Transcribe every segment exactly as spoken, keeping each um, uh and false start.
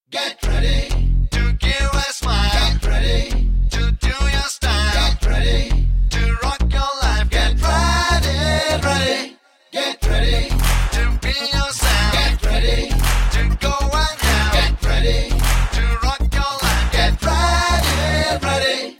Get ready to give a smile. Get ready to do your style. Get ready to rock your life. Get ready, ready. Get ready to be yourself. Get ready to go and out. Get ready to rock your life. Get ready, ready.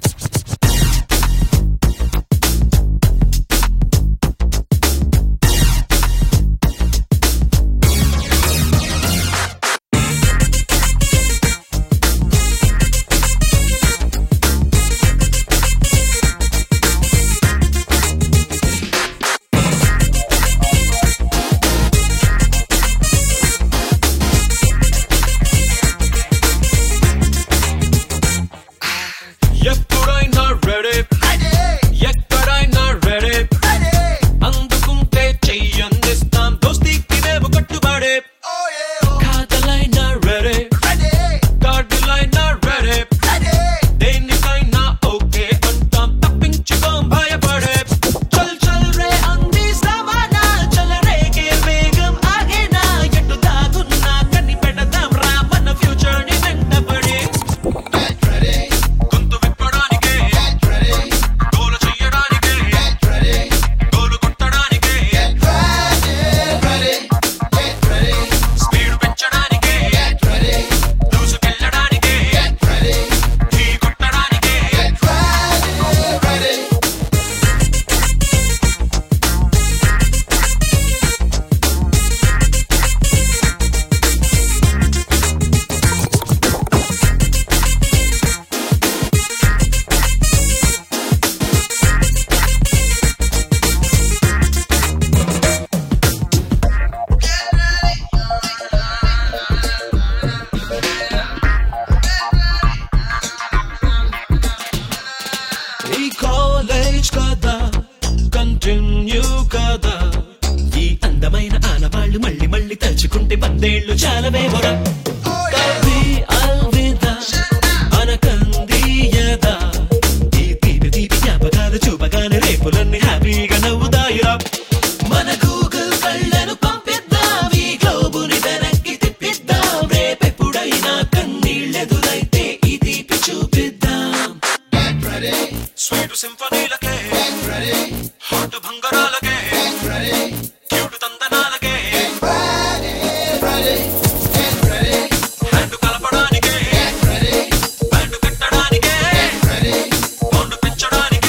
Continue కదా ఈ అందమైన ఆనవాళ్ళు మళ్ళీ మళ్ళీ తలుచుకుంటే పందేళ్ళు చాలవే మొర కవి అల్విదా అనకంది యదా ఈ తీపి తీపి జ్ఞాపకాలు చూపగానే రేపులన్నీ హ్యాపీగా నవ్వుదాయిరా మన గూగుల్ కళ్ళను పంపిద్దాం ఈ గ్లోబుని వెనక్కి తిప్పిద్దాం రేపెప్పుడైనా కన్నీళ్ళెదురైతే ఈ తీపి చూపిద్దాం స్వీట్ సింఫనీలకే హాట్ భంగరాలకే క్యూట్ తందనాలకే హ్యాండ్ కలపడానికే బ్యాండ్ కట్టడానికే బాండ్ పెంచడానికే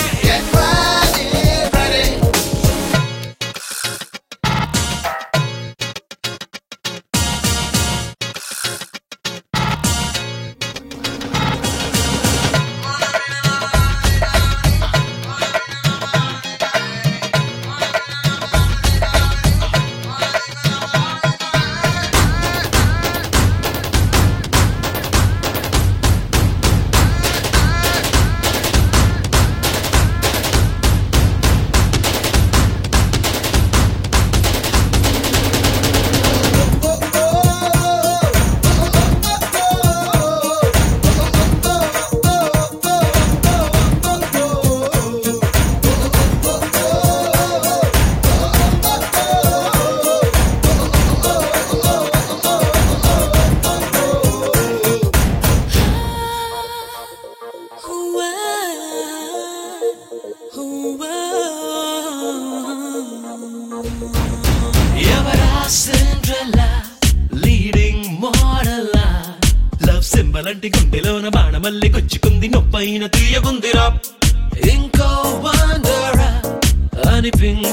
Cinderella, leading model, love symbol అంటి గుండెలోన బాణమల్లి కొచ్చుకుంది నొప్పైన తీయగుందిరా ఇంకో వండరా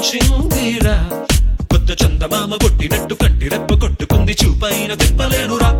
అనిపించిందిరా కొత్త చందమామ కొట్టినట్టు కంటి రెప్ప కొట్టుకుంది చూపైన తిప్పలేనురా